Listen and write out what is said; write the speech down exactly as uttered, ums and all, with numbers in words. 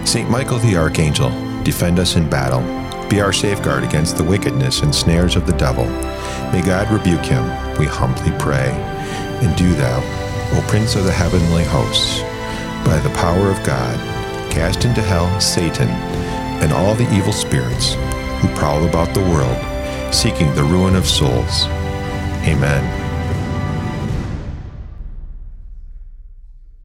Saint Michael the Archangel, defend us in battle. Be our safeguard against the wickedness and snares of the devil. May God rebuke him, we humbly pray. And do thou, O Prince of the heavenly hosts, by the power of God, cast into hell Satan and all the evil spirits who prowl about the world, seeking the ruin of souls. Amen.